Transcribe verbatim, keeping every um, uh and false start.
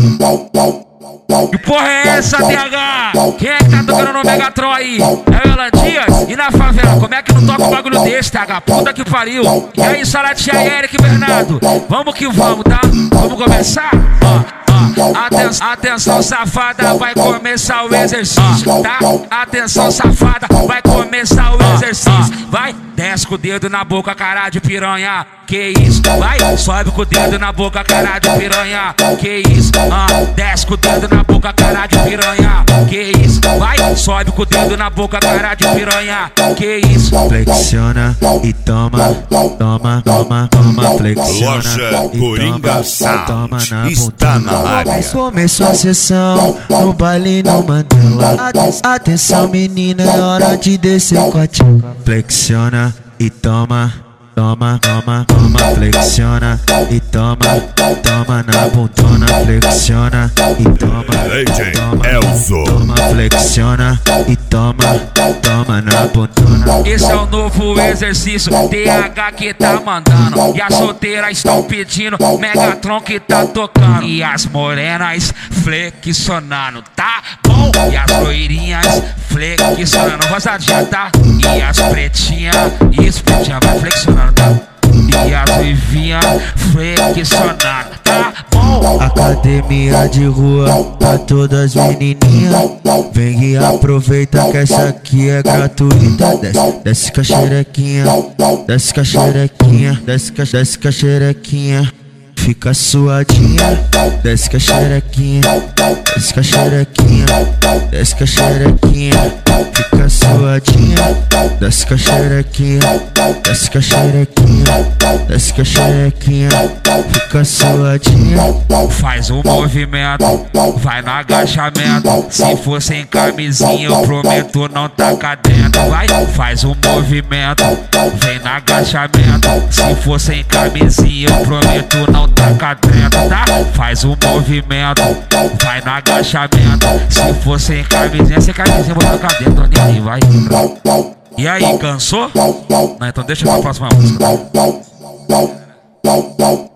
Que porra é essa, T H? Quem é que tá tocando no Megatron aí? É o Elan Dias? E na favela, como é que não toca um bagulho desse, T H? Puta que pariu. E aí, Salatia e Eric Bernardo? Vamos que vamos, tá? Vamos começar? Ó. Atenção, atenção, safada, vai começar o exercício, tá? Atenção, safada, vai começar o exercício. Vai, desce com o dedo na boca, cara de piranha. Que isso? Vai, sobe com o dedo na boca, cara de piranha. Que isso? Ah, desce com o dedo na boca, cara de piranha. Que isso? Vai, sobe com o dedo na boca, cara de piranha. Que isso? Flexiona e toma, toma, toma, toma, flexiona. Loja Coringa Sound na está na área. Começou a sessão no baile no Mandela. Atenção menina, é hora de descer com a tia. Flexiona e toma, toma, toma, toma, flexiona e toma, toma na bundona, flexiona e toma, toma, Elzo. toma, flexiona e toma, toma na bundona. Esse é o novo exercício, T H que tá mandando. E as solteiras estão pedindo, Megatron que tá tocando. E as morenas flexionando, tá bom? E as loirinhas flexionando, rosadinha, tá? E as pretinhas, isso pretinha vai flexionando, tá? E as ruivinhas flexionando, tá bom? Academia de rua pra todas as menininhas. Vem e aproveita que essa aqui é gratuita. Desce, desce com a xerequinha, desce com a xerequinha, desce com a, desce com a xerequinha. Fica suadinha, desce com a xerequinha, desce com a xerequinha, desce com a xerequinha. Fica suadinha, desce com a xerequinha, desce com a xerequinha, desce com a xerequinha. Fica suadinha. Faz um movimento, vai no agachamento. Se for sem camisinha, eu prometo não tacar dentro. Vai, faz um movimento, vem no agachamento. Se for sem camisinha, eu prometo não tacar dentro, tá? Faz um movimento, vai no agachamento. Se for sem camisinha, sem camisinha, eu vou tacar dentro. E aí, vai. E aí, cansou? Não, então deixa eu pra próxima música.